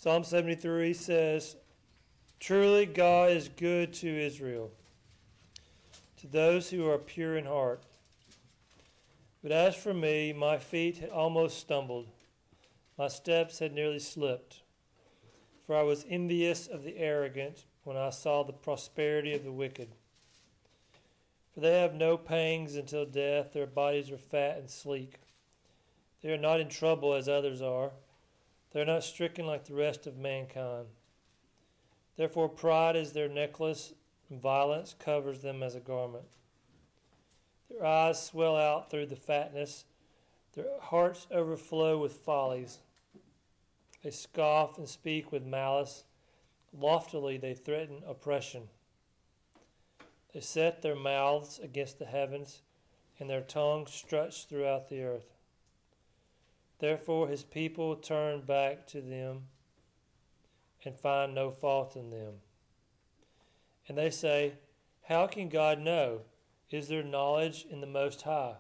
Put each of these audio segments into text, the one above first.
Psalm 73 says, "Truly God is good to Israel, to those who are pure in heart. But as for me, my feet had almost stumbled. My steps had nearly slipped. For I was envious of the arrogant when I saw the prosperity of the wicked. For they have no pangs until death. Their bodies are fat and sleek. They are not in trouble as others are. They are not stricken like the rest of mankind. Therefore pride is their necklace, and violence covers them as a garment. Their eyes swell out through the fatness. Their hearts overflow with follies. They scoff and speak with malice. Loftily they threaten oppression. They set their mouths against the heavens, and their tongue struts throughout the earth. Therefore his people turn back to them and find no fault in them. And they say, how can God know? Is there knowledge in the Most High?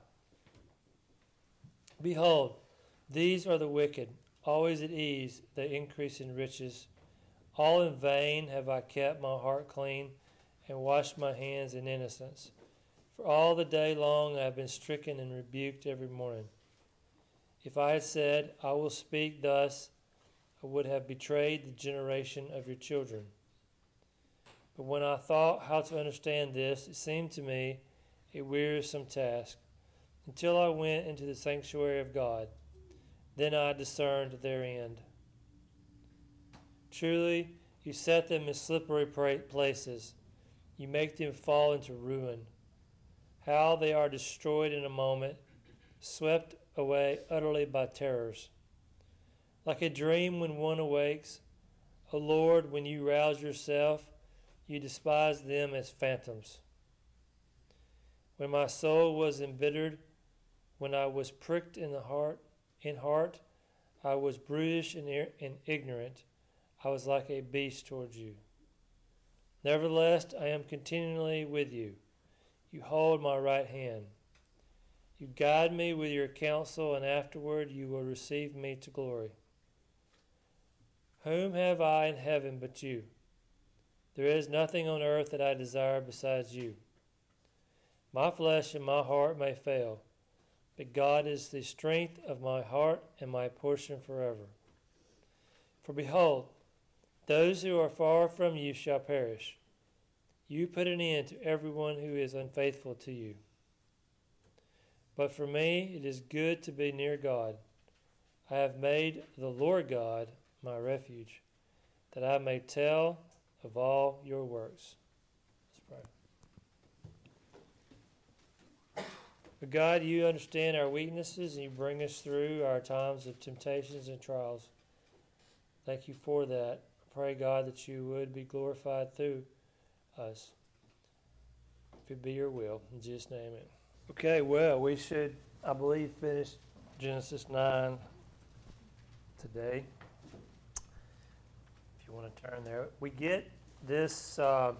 Behold, these are the wicked, always at ease, they increase in riches. All in vain have I kept my heart clean and washed my hands in innocence. For all the day long I have been stricken and rebuked every morning. If I had said, I will speak thus, I would have betrayed the generation of your children. But when I thought how to understand this, it seemed to me a wearisome task, until I went into the sanctuary of God. Then I discerned their end. Truly, you set them in slippery places. You make them fall into ruin. How they are destroyed in a moment, swept away utterly by terrors. Like a dream when one awakes, O Lord, when you rouse yourself, you despise them as phantoms. When my soul was embittered, when I was pricked in heart, I was brutish and ignorant. I was like a beast towards you. Nevertheless, I am continually with you. You hold my right hand. You guide me with your counsel, and afterward you will receive me to glory. Whom have I in heaven but you? There is nothing on earth that I desire besides you. My flesh and my heart may fail, but God is the strength of my heart and my portion forever. For behold, those who are far from you shall perish. You put an end to everyone who is unfaithful to you. But for me it is good to be near God. I have made the Lord God my refuge, that I may tell of all your works. Let's pray. But God, you understand our weaknesses and you bring us through our times of temptations and trials. Thank you for that. I pray, God, that you would be glorified through us. If it be your will. In Jesus' name, amen. Okay, well, we should, I believe, finish Genesis 9 today. If you want to turn there. We get this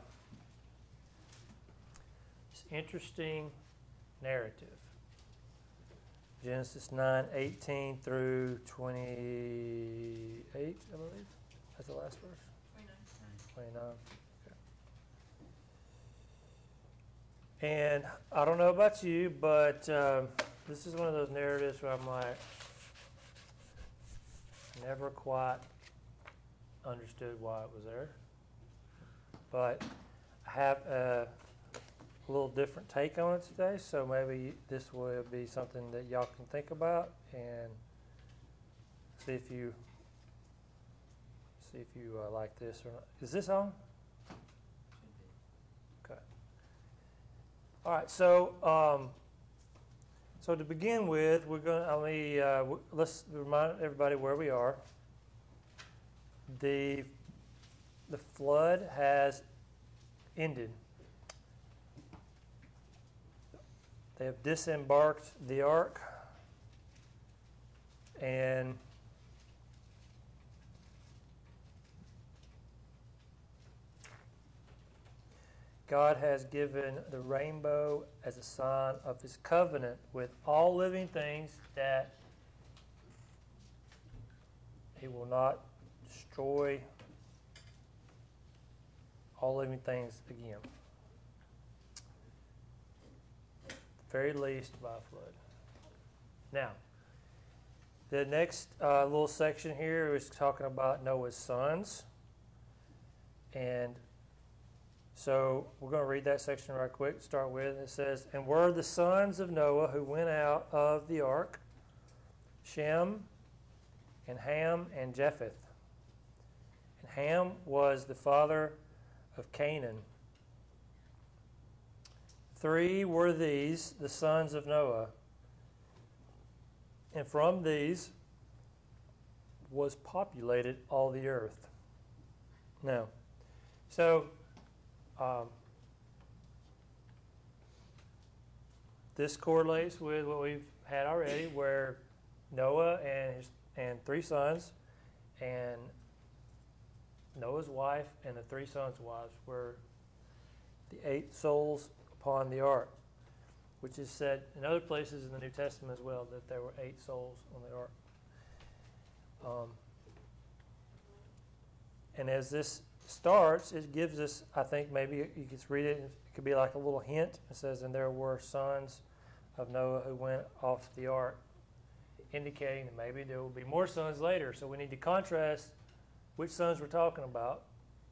interesting narrative. Genesis 9:18 through 28, I believe. That's the last verse? 29. Okay. And I don't know about you, but this is one of those narratives where I'm like, never quite understood why it was there. But I have a little different take on it today, so maybe this will be something that y'all can think about and see if you like this or not. Is this on? Okay. All right. So to begin with, we're going. Let's remind everybody where we are. The flood has ended. They have disembarked the ark, and God has given the rainbow as a sign of his covenant with all living things, that he will not destroy all living things again. At the very least by a flood. Now, the next little section here is talking about Noah's sons. And so we're going to read that section right quick. Start with it says, "And were the sons of Noah who went out of the ark, Shem and Ham and Japheth. And Ham was the father of Canaan. 3 were these, the sons of Noah. And from these was populated all the earth." Now, so this correlates with what we've had already, where Noah and 3 sons, and Noah's wife and the 3 sons' wives were the 8 souls upon the ark, which is said in other places in the New Testament as well, that there were 8 souls on the ark. And as this starts, it gives us, I think maybe you could read it, it could be like a little hint. It says, "And there were sons of Noah who went off the ark," indicating that maybe there will be more sons later. So we need to contrast which sons we're talking about.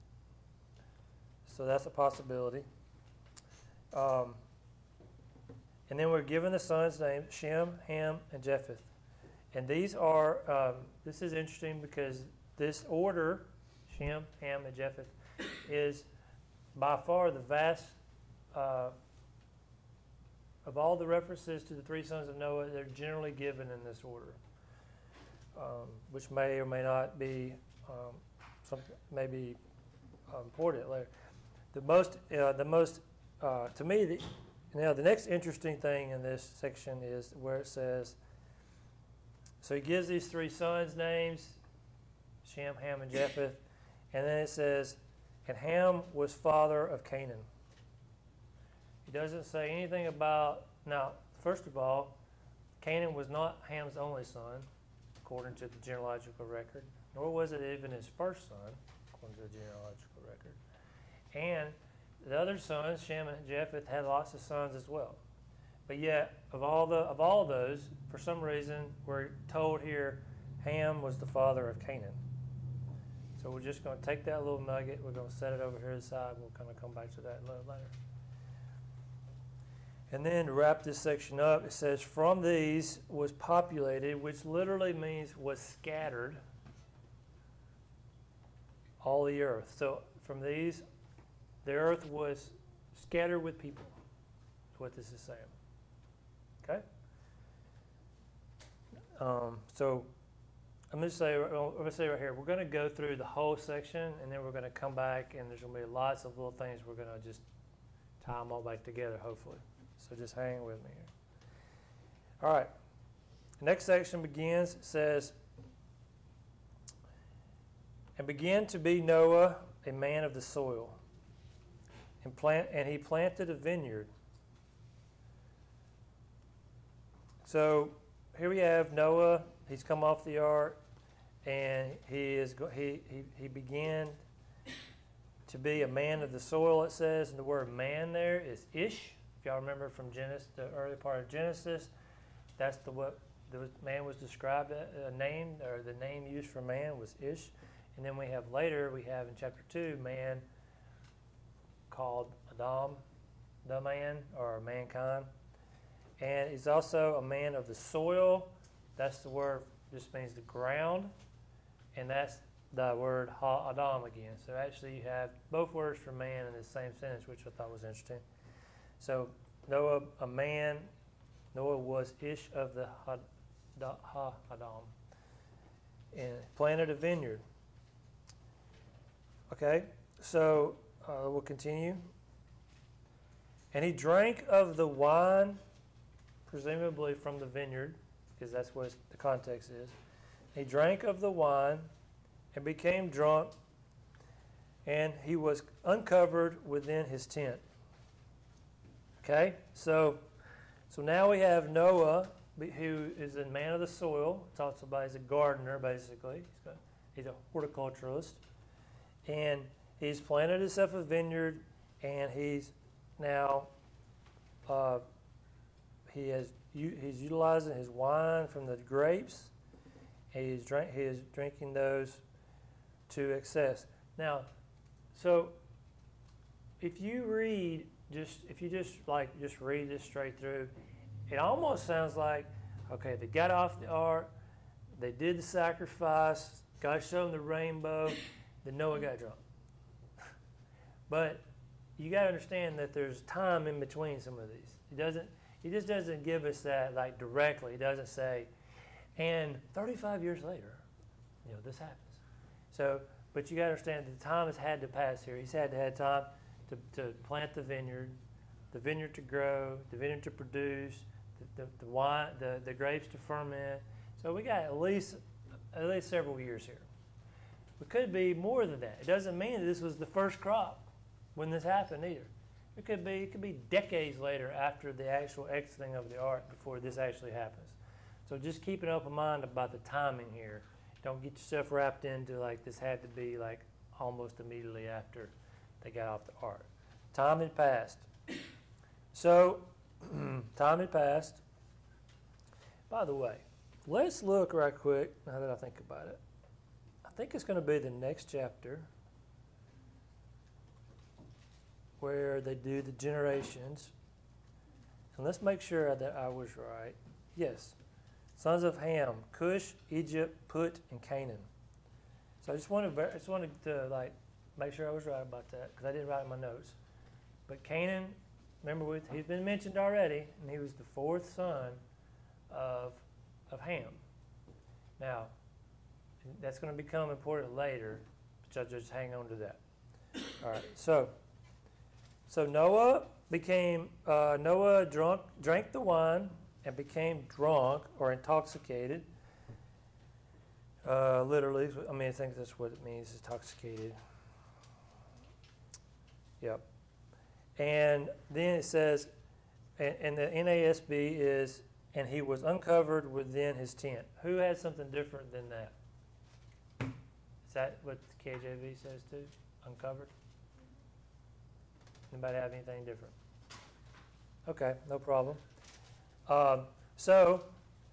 So that's a possibility. And then we're given the sons' names, Shem, Ham, and Japheth. And these are, this is interesting because this order, Shem, Ham, and Japheth, is by far the vast, of all the references to the 3 sons of Noah, they're generally given in this order, which may or may not be something, maybe important later. The most, to me, now the next interesting thing in this section is where it says, so he gives these 3 sons names, Shem, Ham, and Japheth, and then it says, "And Ham was father of Canaan." He doesn't say anything about, now, first of all, Canaan was not Ham's only son, according to the genealogical record, nor was it even his first son, according to the genealogical record. And the other sons, Shem and Japheth, had lots of sons as well. But yet, of all those, for some reason, we're told here Ham was the father of Canaan. So we're just going to take that little nugget, we're going to set it over here to the side, we'll kind of come back to that a little later. And then to wrap this section up, it says, "From these was populated," which literally means was scattered, "all the earth." So from these, the earth was scattered with people. That's what this is saying. Okay? So I'm going to say right here, we're going to go through the whole section, and then we're going to come back, and there's going to be lots of little things. We're going to just tie them all back together, hopefully. So just hang with me here. All right. The next section begins, it says, "And began to be Noah a man of the soil, and he planted a vineyard." So here we have Noah. He's come off the ark, and he began to be a man of the soil, it says. And the word man there is ish. If y'all remember from Genesis, the early part of Genesis, that's what the man was described, named, or the name used for man was ish. And then we have in chapter 2, man called Adam, the man, or mankind. And he's also a man of the soil. That's the word, just means the ground. And that's the word ha-adam again. So actually you have both words for man in the same sentence, which I thought was interesting. So Noah, a man, Noah was ish of the ha-adam, and planted a vineyard. Okay, so we'll continue. "And he drank of the wine," presumably from the vineyard, because that's what the context is. "He drank of the wine and became drunk, and he was uncovered within his tent." Okay, so now we have Noah, who is a man of the soil. Talks about he's a gardener, basically. He's a horticulturalist, and he's planted himself a vineyard, and he's now he's utilizing his wine from the grapes. He is drinking those to excess. Now, so if you read just read this straight through, it almost sounds like, okay, they got off the ark, they did the sacrifice, God showed them the rainbow, then Noah got drunk. But you got to understand that there's time in between some of these. He just doesn't give us that like directly. He doesn't say, and 35 years later, this happens. So, but you got to understand that the time has had to pass here. He's had to have time to plant the vineyard to grow, the vineyard to produce, the wine, the grapes to ferment. So we got at least several years here. It could be more than that. It doesn't mean that this was the first crop when this happened either. It could be decades later after the actual exiting of the ark before this actually happens. So just keep an open mind about the timing here. Don't get yourself wrapped into like this had to be like almost immediately after they got off the ark. Time had passed. So, time had passed. By the way, let's look right quick, now that I think about it. I think it's going to be the next chapter where they do the generations. So let's make sure that I was right. Yes. Sons of Ham, Cush, Egypt, Put, and Canaan. So I just wanted to like make sure I was right about that because I didn't write in my notes. But Canaan, remember, he's been mentioned already, and he was the fourth son of Ham. Now, that's going to become important later, so just hang on to that. All right. So Noah drank the wine and became drunk or intoxicated. Literally, I think that's what it means, intoxicated. Yep. And then it says, and the NASB is, and he was uncovered within his tent. Who had something different than that? Is that what the KJV says too? Uncovered? Anybody have anything different? Okay, no problem. So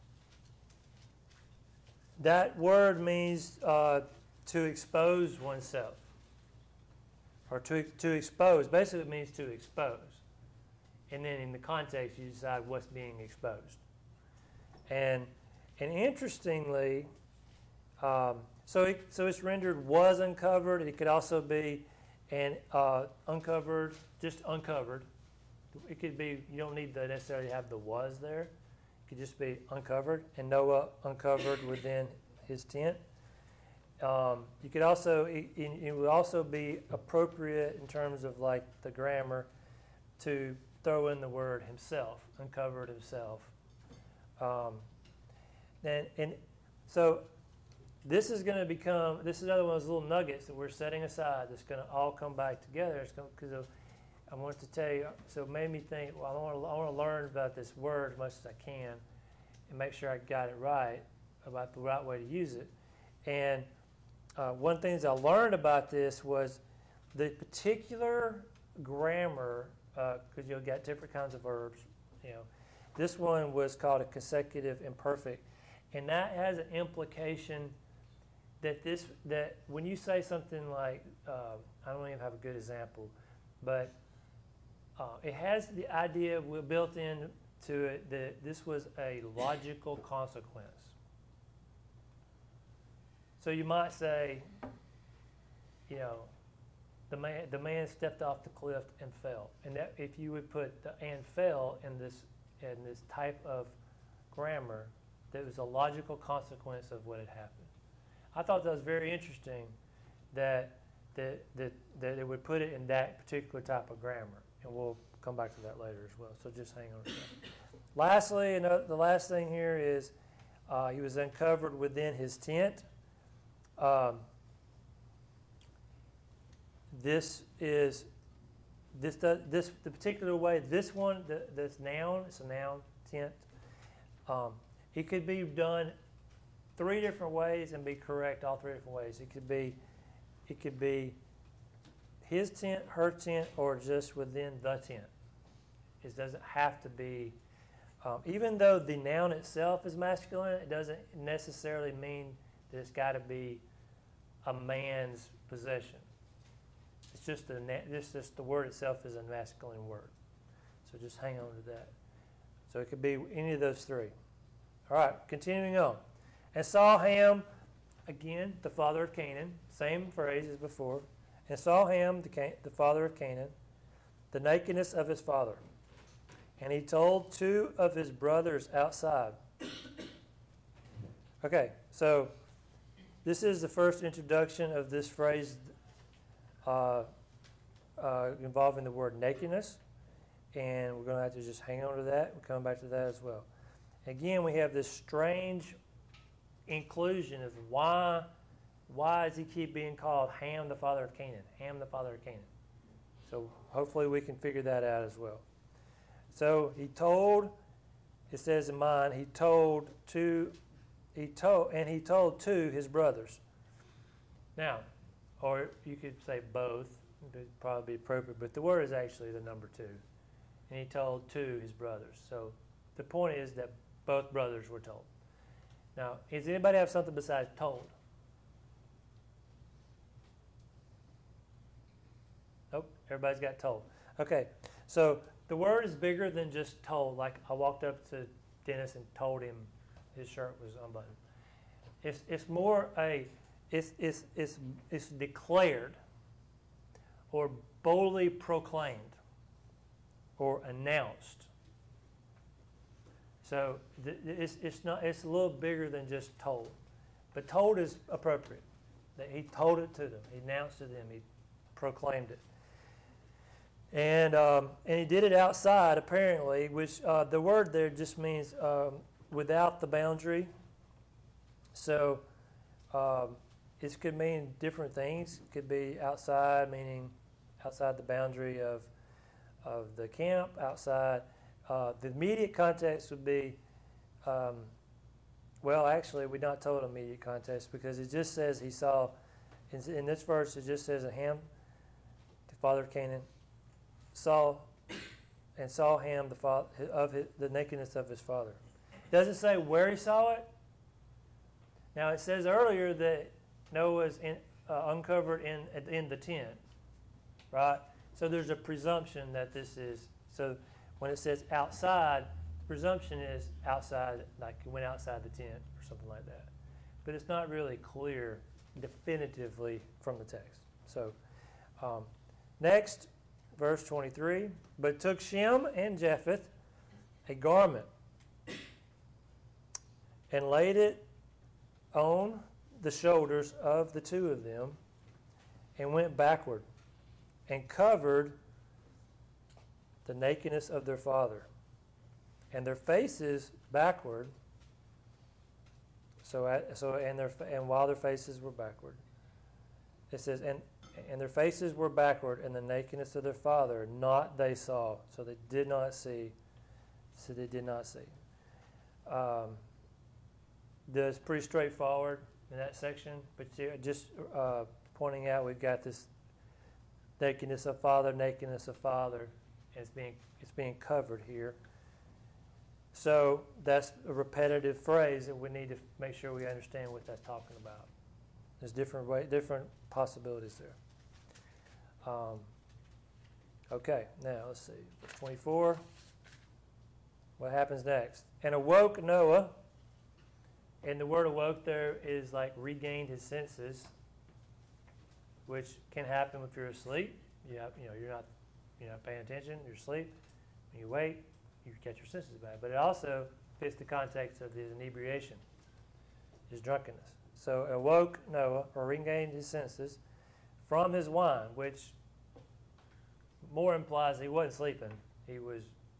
that word means to expose oneself. Or to expose. Basically it means to expose. And then in the context you decide what's being exposed. And interestingly, so it's rendered was uncovered. It could also be uncovered, just uncovered. It could be, you don't need to necessarily have the was there. It could just be uncovered, and Noah uncovered within his tent. You could also, it would also be appropriate in terms of like the grammar to throw in the word himself, uncovered himself. So this is going to become, this is another one of those little nuggets that we're setting aside that's going to all come back together. It's because I wanted to tell you, so it made me think, well, I want to learn about this word as much as I can and make sure I got it right, about the right way to use it. And one of the things I learned about this was the particular grammar, because you'll get different kinds of verbs. This one was called a consecutive imperfect, and that has an implication that when you say something like, I don't even have a good example, but it has the idea built into it that this was a logical consequence. So you might say, the man stepped off the cliff and fell, and that if you would put the "and fell" in this type of grammar, that was a logical consequence of what had happened. I thought that was very interesting that it would put it in that particular type of grammar, and we'll come back to that later as well. So just hang on to that. Lastly, the last thing here is he was uncovered within his tent. The particular way, this one, this noun, it's a noun, tent. It could be done three different ways and be correct all three different ways. It could be his tent, her tent, or just within the tent. It doesn't have to be, even though the noun itself is masculine, it doesn't necessarily mean that it's got to be a man's possession. It's just the word itself is a masculine word. So just hang on to that. So it could be any of those three. All right, continuing on. And saw Ham, again, the father of Canaan, same phrase as before. And saw Ham, the father of Canaan, the nakedness of his father. And he told two of his brothers outside. Okay, so this is the first introduction of this phrase involving the word nakedness. And we're going to have to just hang on to that. We'll come back to that as well. Again, we have this strange inclusion of why does he keep being called Ham, the father of Canaan? Ham, the father of Canaan. So hopefully we can figure that out as well. So he told, it says in mine, he told two his brothers. Now, or you could say both, it would probably be appropriate, but the word is actually the number two. And he told two his brothers. So the point is that both brothers were told. Now, does anybody have something besides told? Nope, everybody's got told. Okay, so the word is bigger than just told. Like I walked up to Dennis and told him his shirt was unbuttoned. It's more it's declared or boldly proclaimed or announced. So it's a little bigger than just told, but told is appropriate. That he told it to them, he announced to them, he proclaimed it, and he did it outside apparently, which the word there just means without the boundary. So it could mean different things. It could be outside, meaning outside the boundary of the camp, outside. The immediate context would be, well, actually, we're not told immediate context because it just says he saw, in this verse, it just says that Ham, the father of Canaan, saw Ham, the nakedness of his father. It doesn't say where he saw it. Now, it says earlier that Noah was uncovered in the tent, right? So there's a presumption that this is, so when it says outside, the presumption is outside, like it went outside the tent or something like that. But it's not really clear definitively from the text. So next, verse 23, but took Shem and Japheth a garment and laid it on the shoulders of the two of them and went backward and covered the nakedness of their father and their faces backward. And while their faces were backward, it says, and their faces were backward, and the nakedness of their father not they saw. So they did not see. So they did not see. That's pretty straightforward in that section, but just pointing out we've got this nakedness of father, and it's being covered here. So that's a repetitive phrase that we need to make sure we understand what that's talking about. There's different possibilities there. Okay, now let's see. Verse 24. What happens next? And awoke Noah. And the word awoke there is like regained his senses, which can happen if you're asleep. You're not paying attention. You're asleep. When you wake, you get your senses back. But it also fits the context of his inebriation, his drunkenness. So awoke Noah, or regained his senses, from his wine, which more implies he wasn't sleeping. He was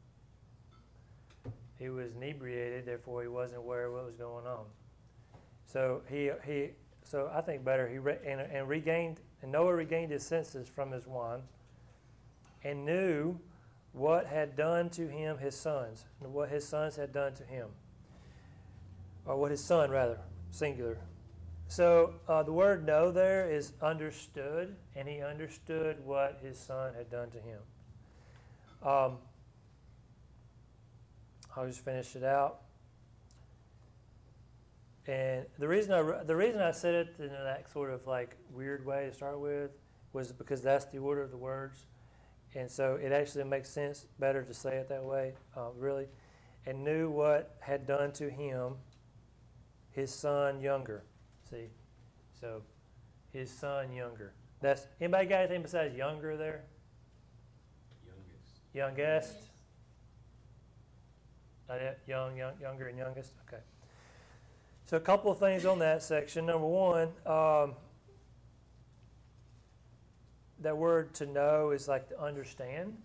inebriated, therefore he wasn't aware of what was going on. So so I think better. Noah regained his senses from his wine, and knew what had done to him his sons, and what his sons had done to him, or what his son rather. singular. So the word know there is understood, and he understood what his son had done to him. I'll just finish it out. And the reason I said it in that sort of like weird way to start with was because that's the order of the words, and so it actually makes sense better to say it that way, really. And knew what had done to him, his son younger. See, so his son younger. That's anybody got anything besides younger there? Youngest. Younger, and youngest. Okay. So a couple of things on that section. Number one, that word to know is like to understand.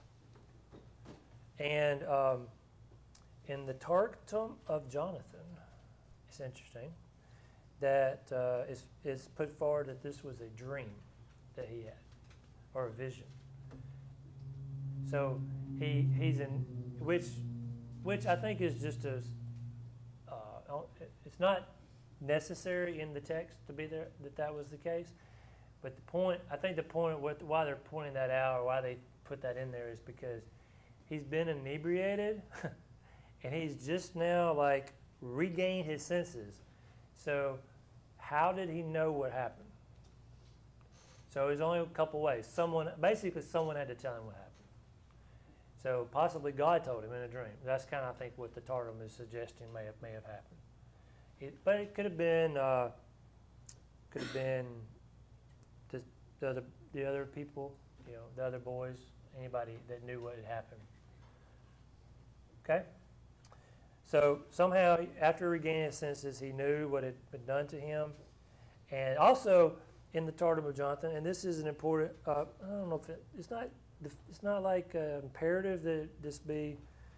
And in the Targum of Jonathan, it's interesting that is put forward that this was a dream that he had, or a vision. So he's in which I think is just as it's not necessary in the text to be there that was the case, but I think the point why they're pointing that out or why they put that in there is because he's been inebriated and he's just now like regained his senses. So how did he know what happened? So there's only a couple ways. Someone had to tell him what happened. So possibly God told him in a dream. That's kind of, I think, what the Targum is suggesting may have happened. But it could have been the other people, the other boys, anybody that knew what had happened. Okay? So somehow, after regaining his senses, he knew what had been done to him. And also, in the Targum of Jonathan, and this is an important, I don't know if it's not like imperative that this be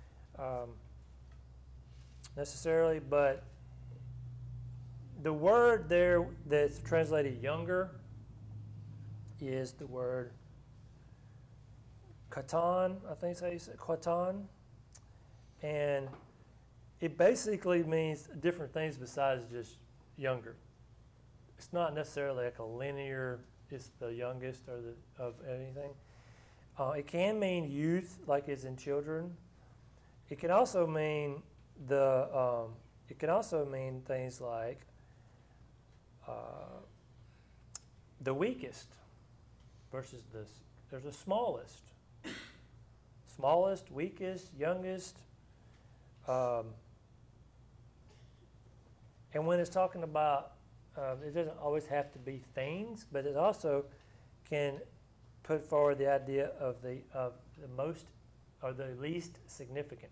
necessarily, but the word there that's translated younger is the word katan, I think that's how you say it, katan. And it basically means different things besides just younger. It's not necessarily like a linear, it's the youngest or of anything. It can mean youth, like it's in children. It can also mean things like the weakest versus there's the smallest, weakest, youngest. And when it's talking about, it doesn't always have to be things, but it also can put forward the idea of the most or the least significant.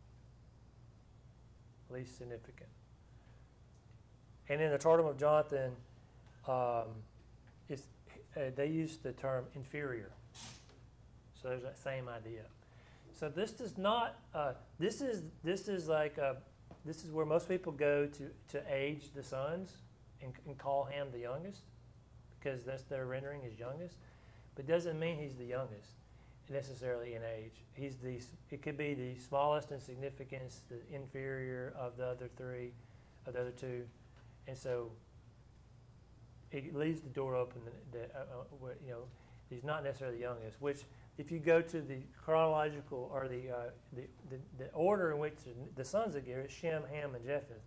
Least significant. And in the Targum of Jonathan, they use the term inferior. So there's that same idea. So this does not. This is where most people go to age the sons and call him the youngest, because that's their rendering as youngest. But doesn't mean he's the youngest necessarily in age. It could be the smallest in significance, the inferior of the other two, and so it leaves the door open that he's not necessarily the youngest. Which, if you go to the chronological or the order in which the sons are given, it's Shem, Ham, and Japheth.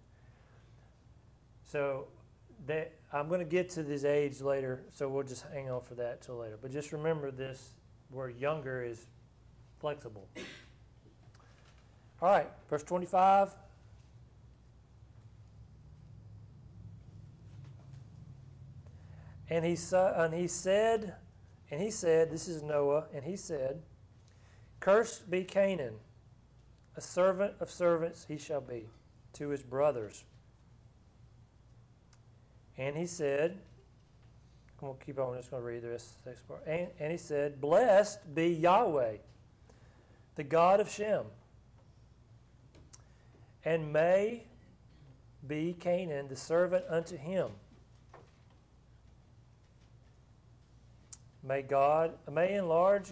So I'm going to get to this age later, so we'll just hang on for that till later. But just remember this word younger is flexible. All right, verse 25. And he said, this is Noah, and he said, "Cursed be Canaan, a servant of servants he shall be, to his brothers." And he said, I'm going to keep on, I'm just going to read the rest of the next part. And he said, "Blessed be Yahweh, the God of Shem, and may be Canaan the servant unto him. May God enlarge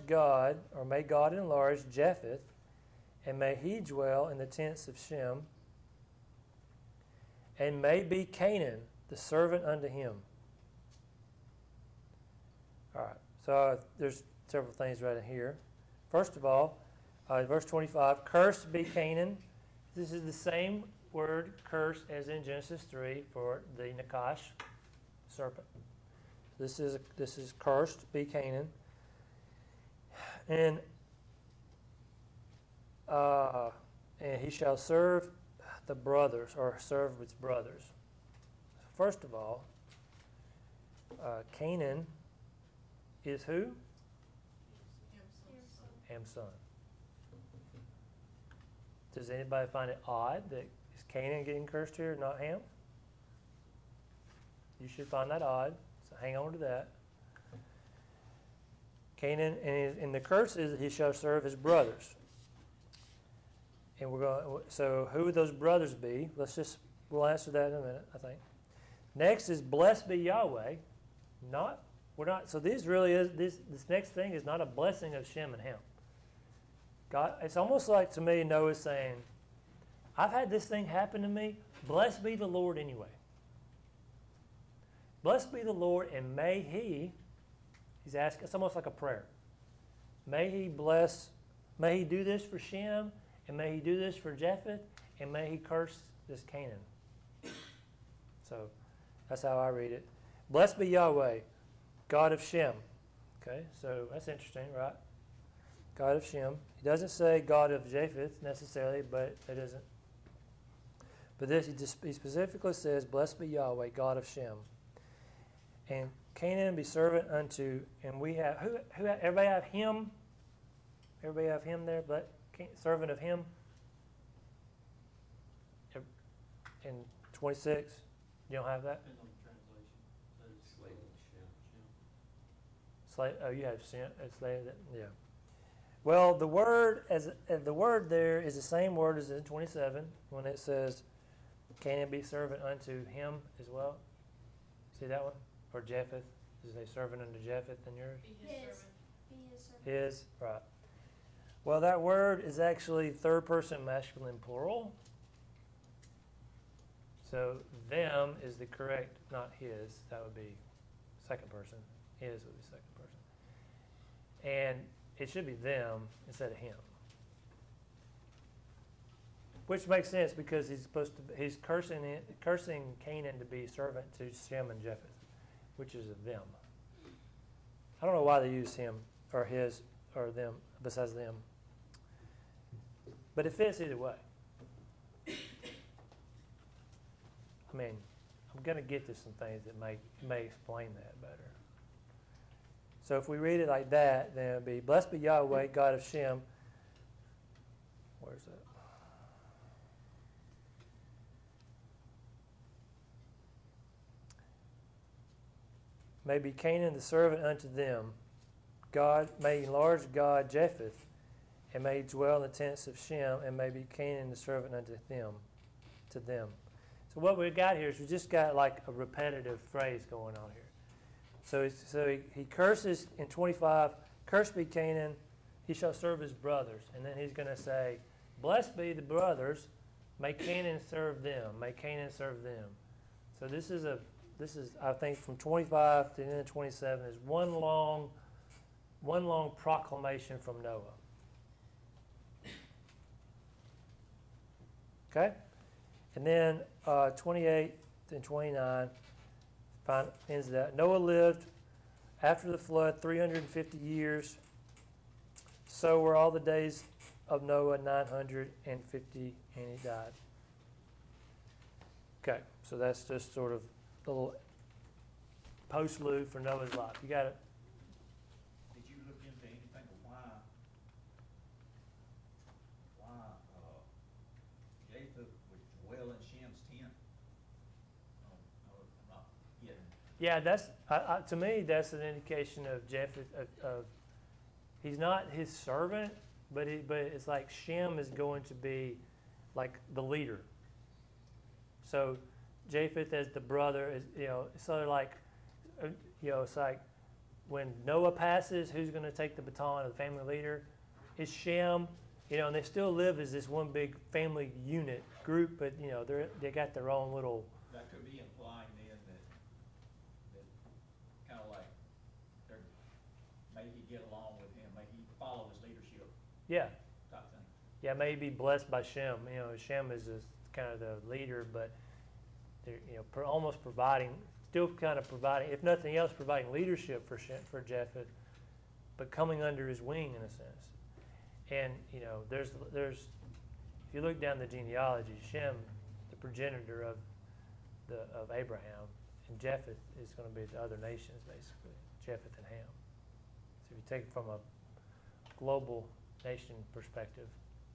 Japheth, and may he dwell in the tents of Shem, and may be Canaan the servant unto him. All right, so there's several things right in here. First of all, verse 25, cursed be Canaan. This is the same word, cursed, as in Genesis 3 for the Nakash serpent. This is cursed be Canaan. And he shall serve the brothers, or serve its brothers. First of all, Canaan is who? Ham's son. Does anybody find it odd that is Canaan getting cursed here, not Ham? You should find that odd, so hang on to that. Canaan, and the curse is that he shall serve his brothers. And so who would those brothers be? We'll answer that in a minute, I think. Next is blessed be Yahweh. So this next thing is not a blessing of Shem and Ham. God, it's almost like to me Noah's saying, I've had this thing happen to me. Blessed be the Lord anyway. Blessed be the Lord, and may he's asking, it's almost like a prayer. May he do this for Shem, and may he do this for Japheth, and may he curse this Canaan. So that's how I read it. Blessed be Yahweh, God of Shem. Okay, so that's interesting, right? God of Shem. He doesn't say God of Japheth necessarily, but it isn't. But he specifically says, blessed be Yahweh, God of Shem. And Canaan be servant unto, and we have, who everybody have him? Everybody have him there, but servant of him? In 26, you don't have that? Depends on the translation. Slave, oh, you have Shem, slave, yeah. Well, the word there is the same word as in 27 when it says, Canaan be servant unto him as well. See that one? Or Japheth? Does it say servant unto Japheth in yours? Be his servant. Be his servant. His, right. Well, that word is actually third person masculine plural. So them is the correct, not his. That would be second person. His would be second person. And it should be them instead of him. Which makes sense because he's cursing Canaan to be servant to Shem and Japheth, which is a them. I don't know why they use him or his or them besides them. But it fits either way. I mean, I'm going to get to some things that may explain that better. So if we read it like that, then it would be, blessed be Yahweh, God of Shem. Where's that? May be Canaan the servant unto them. God may enlarge God Japheth, and may dwell in the tents of Shem, and may be Canaan the servant unto them, to them. So what we've got here is we just got like a repetitive phrase going on here. So he curses in 25, cursed be Canaan, he shall serve his brothers. And then he's going to say, blessed be the brothers, may Canaan serve them, may Canaan serve them. So this is I think from 25 to the end of 27 is one long proclamation from Noah. Okay? And then 28 and 29 ends that. Noah lived after the flood 350 years. So were all the days of Noah 950, and he died. Okay, so that's just sort of a little postlude for Noah's life. You got it? Did you look into anything of why Japheth would dwell in Shem's tent? No, I'm not getting. Yeah, that's to me that's an indication of Japheth. Of he's not his servant, but it's like Shem is going to be like the leader. So Japheth as the brother is, sort of like, it's like when Noah passes, who's going to take the baton of the family leader? It's Shem. and they still live as this one big family unit group, but they got their own little. That could be implying then that kind of like may he get along with him, may he follow his leadership Yeah, type thing. yeah, may be blessed by Shem. Shem is kind of the leader, but they're almost providing, still kind of providing, if nothing else, providing leadership for Japheth, but coming under his wing in a sense. And there's if you look down the genealogy, Shem, the progenitor of Abraham, and Japheth is going to be the other nations basically, Japheth and Ham. So if you take it from a global nation perspective,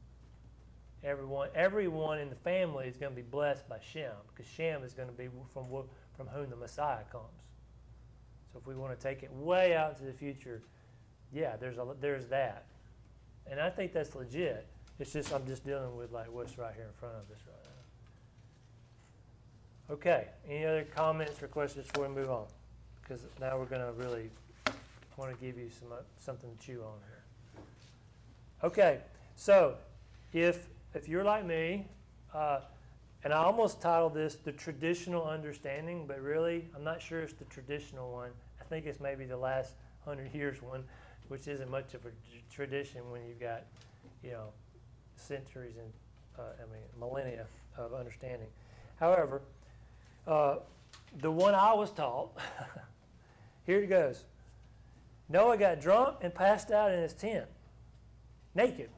everyone in the family is going to be blessed by Shem, because Shem is going to be from whom the Messiah comes. So if we want to take it way out into the future, yeah, there's that. And I think that's legit. It's just I'm just dealing with like what's right here in front of us right now. Okay. Any other comments or questions before we move on? Because now we're going to really want to give you something to chew on here. Okay. So if you're like me, and I almost titled this the traditional understanding, but really I'm not sure it's the traditional one. I think it's maybe the last 100 years one, which isn't much of a tradition when you've got, centuries and millennia of understanding. However, the one I was taught, here it goes. Noah got drunk and passed out in his tent, naked.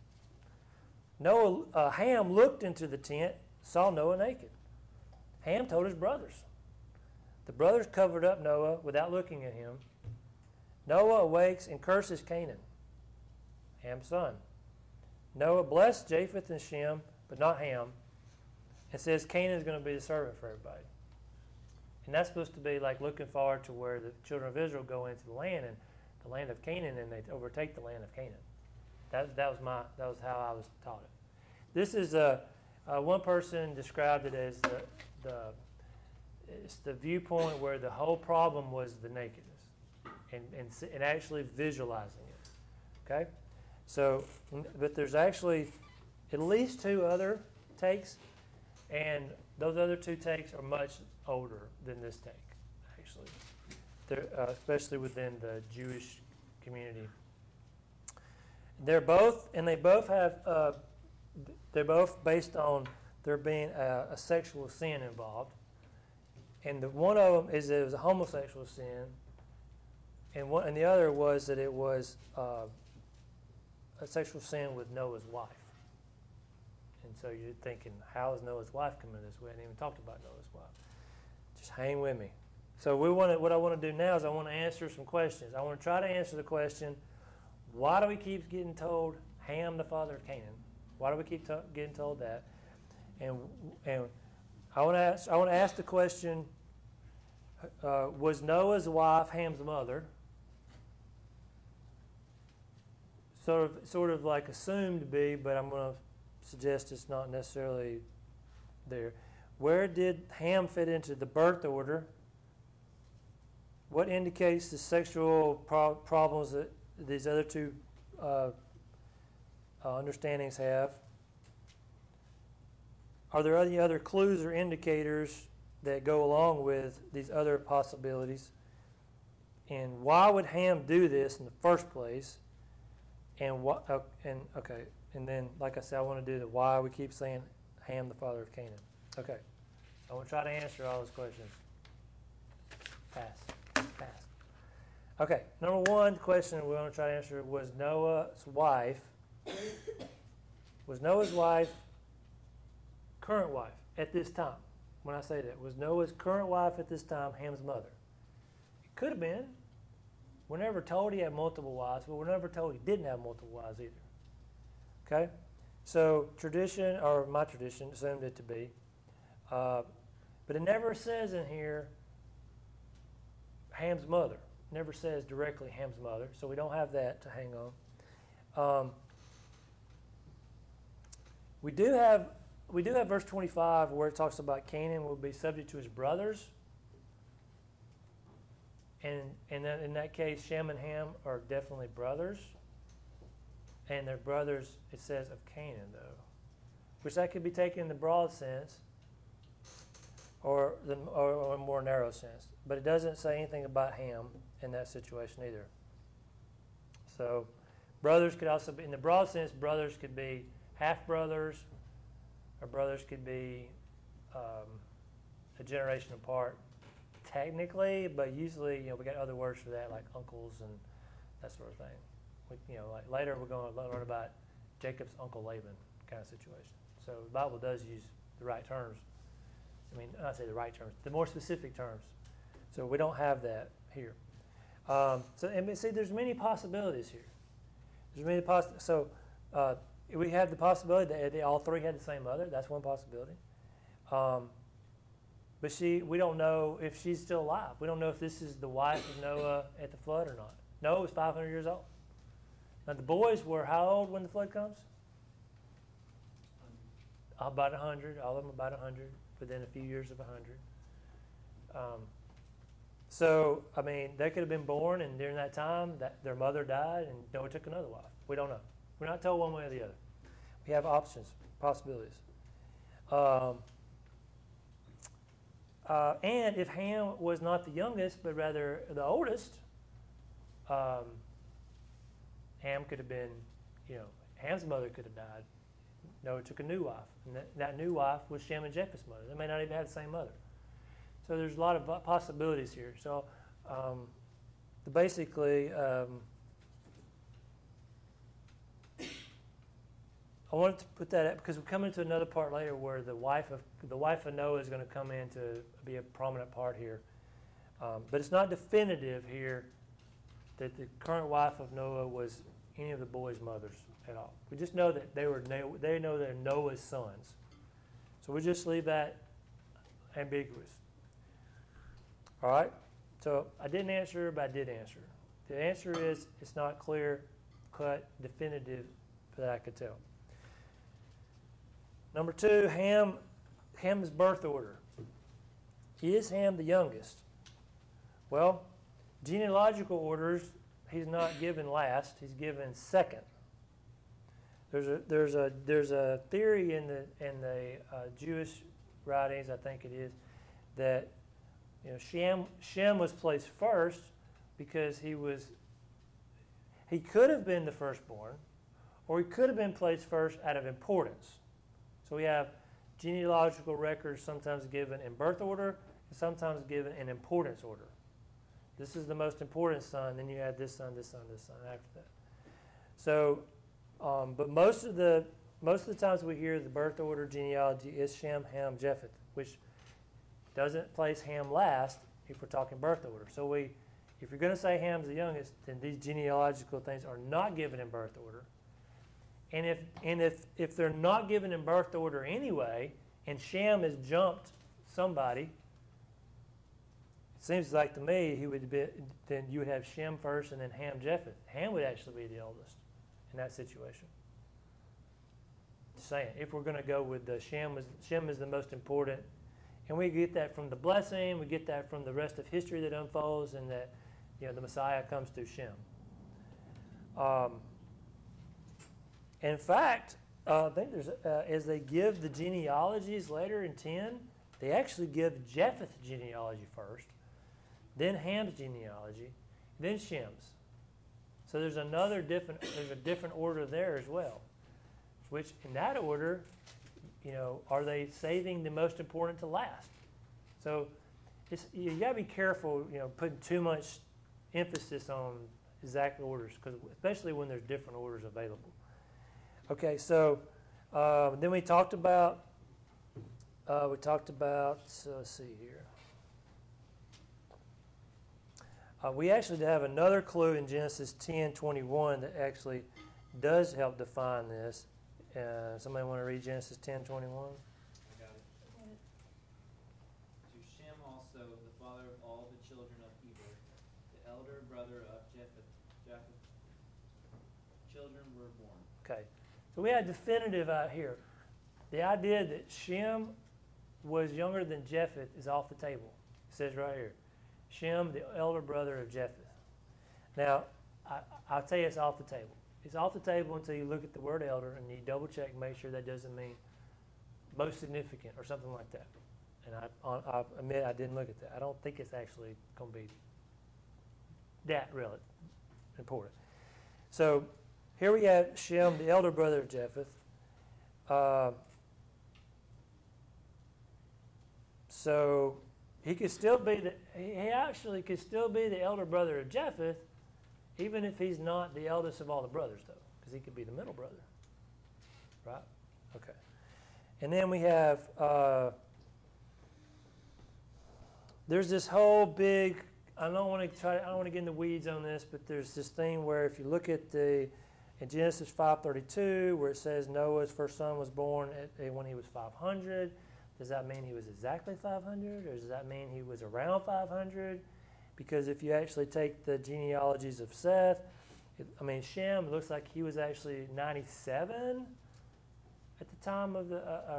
Ham looked into the tent, saw Noah naked. Ham told his brothers. The brothers covered up Noah without looking at him. Noah awakes and curses Canaan, Ham's son. Noah blessed Japheth and Shem, but not Ham, and says Canaan is going to be the servant for everybody. And that's supposed to be like looking forward to where the children of Israel go into the land of Canaan, and they overtake the land of Canaan. That was how I was taught it. This is one person described it as it's the viewpoint where the whole problem was the nakedness, and actually visualizing it. Okay, so but there's actually at least two other takes, and those other two takes are much older than this take. Actually, especially within the Jewish community. They both based on there being a sexual sin involved, and one of them is that it was a homosexual sin, and the other was that it was a sexual sin with Noah's wife. And so you're thinking, how is Noah's wife coming this way? I hadn't even talked about Noah's wife. Just hang with me. So what I want to do now is I want to answer some questions. I want to try to answer the question, why do we keep getting told Ham, the father of Canaan? Why do we keep getting told that? And I want to ask the question: was Noah's wife Ham's mother? Sort of like assumed to be, but I'm going to suggest it's not necessarily there. Where did Ham fit into the birth order? What indicates the sexual problems that these other two understandings have? Are there any other clues or indicators that go along with these other possibilities? And why would Ham do this in the first place? And then, like I said, I want to do the why we keep saying Ham, the father of Canaan. Okay, I want to try to answer all those questions. Pass. Okay, number one question we want to try to answer was Noah's wife, current wife at this time? When I say that, was Noah's current wife at this time Ham's mother? It could have been. We're never told he had multiple wives, but we're never told he didn't have multiple wives either. Okay? So tradition, or my tradition, assumed it to be. But it never says in here Ham's mother. It never says directly Ham's mother, so we don't have that to hang on. We do have verse 25 where it talks about Canaan will be subject to his brothers. And then in that case, Shem and Ham are definitely brothers. and their brothers, it says, of Canaan, though, which that could be taken in the broad sense or a more narrow sense. But it doesn't say anything about Ham in that situation either. So brothers could also be, in the broad sense, brothers could be half-brothers, or brothers could be a generation apart, technically, but usually, we got other words for that, like uncles and that sort of thing. Like later we're going to learn about Jacob's uncle Laban kind of situation. So the Bible does use the right terms. I mean, I say the right terms, the more specific terms. So we don't have that here. See, there's many possibilities here. There's many So we have the possibility that they all three had the same mother. That's one possibility. But we don't know if she's still alive. We don't know if this is the wife of Noah at the flood or not. Noah was 500 years old. Now the boys were how old when the flood comes? About 100. All of them about 100, within a few years of 100. So, I mean, they could have been born, and during that time, their mother died, and Noah took another wife. We don't know. We're not told one way or the other. We have options, possibilities. And if Ham was not the youngest, but rather the oldest, Ham could have been, Ham's mother could have died. Noah took a new wife, and that new wife was Shem and Japheth's mother. They may not even have the same mother. So there's a lot of possibilities here. So basically, I wanted to put that up because we're coming to another part later where the wife of Noah is going to come in to be a prominent part here. But it's not definitive here that the current wife of Noah was any of the boys' mothers at all. We just know that they know they're Noah's sons. So we just leave that ambiguous. All right? So I didn't answer, but I did answer. The answer is it's not clear-cut, definitive that I could tell. Number 2, Ham's birth order. Is Ham the youngest? Well, genealogical orders, he's not given last, he's given second. There's a theory in the Jewish writings, I think it is, that Shem was placed first because he could have been the firstborn, or he could have been placed first out of importance. So we have genealogical records sometimes given in birth order and sometimes given in importance order. This is the most important son, then you add this son, this son, this son after that. So, but most of the times we hear the birth order genealogy is Shem, Ham, Japheth, which doesn't place Ham last if we're talking birth order. So if you're going to say Ham's the youngest, then these genealogical things are not given in birth order. And if they're not given in birth order anyway, and Shem has jumped somebody, it seems like to me then you would have Shem first and then Ham, Japheth. Ham would actually be the oldest in that situation. Just saying, if we're going to go with Shem is the most important. And we get that from the blessing, we get that from the rest of history that unfolds, and that the Messiah comes through Shem. In fact, I think as they give the genealogies later in 10, they actually give Japheth's genealogy first, then Ham's genealogy, then Shem's. So there's a different order there as well. Which in that order, are they saving the most important to last? So you got to be careful, putting too much emphasis on exact orders, because especially when there's different orders available. Okay, so then we talked about. Let's see here. We actually have another clue in Genesis 10:21 that actually does help define this. Somebody want to read Genesis 10:21? I got it. To Shem also, the father of all the children of Eber, the elder brother of Japheth, children were born. Okay, so we had definitive out here. The idea that Shem was younger than Japheth is off the table. It says right here, Shem, the elder brother of Japheth. Now, I'll tell you it's off the table. it's off the table until you look at the word elder and you double check and make sure that doesn't mean most significant or something like that. And I admit I didn't look at that. I don't think it's actually going to be that really important. So here we have Shem, the elder brother of Japheth. So he could still be he actually could still be the elder brother of Japheth, even if he's not the eldest of all the brothers, though, because he could be the middle brother. Right? Okay. And then we have there's this whole big. I don't want to get in the weeds on this, but there's this thing where if you look at in Genesis 5:32, where it says Noah's first son was born when he was 500. Does that mean he was exactly 500, or does that mean he was around 500? Because if you actually take the genealogies of Seth, Shem, it looks like he was actually 97 at the time of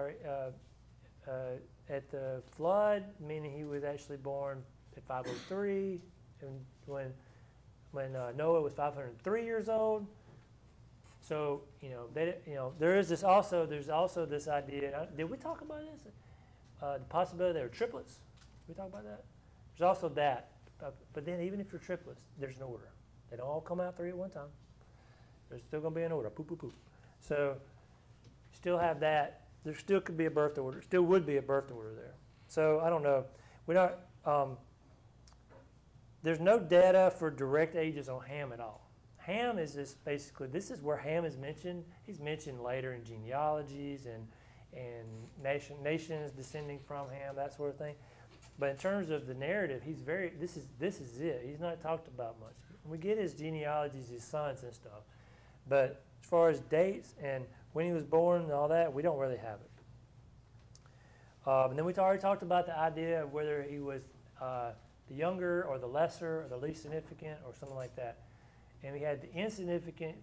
at the flood, meaning he was actually born at 503, and when Noah was 503 years old. So there's also this idea. Did we talk about this? The possibility they were triplets. Did we talk about that? There's also that. But then even if you're triplets, there's an order. They don't all come out three at one time. There's still going to be an order. Poop, poop, poop. So you still have that. There still could be a birth order. Still would be a birth order there. So I don't know. We're not. There's no data for direct ages on Ham at all. Ham is basically, this is where Ham is mentioned. He's mentioned later in genealogies and nations descending from Ham, that sort of thing. But in terms of the narrative, this is it. He's not talked about much. We get his genealogies, his sons and stuff. But as far as dates and when he was born and all that, we don't really have it. And then we already talked about the idea of whether he was the younger or the lesser or the least significant or something like that. And we had the insignificant,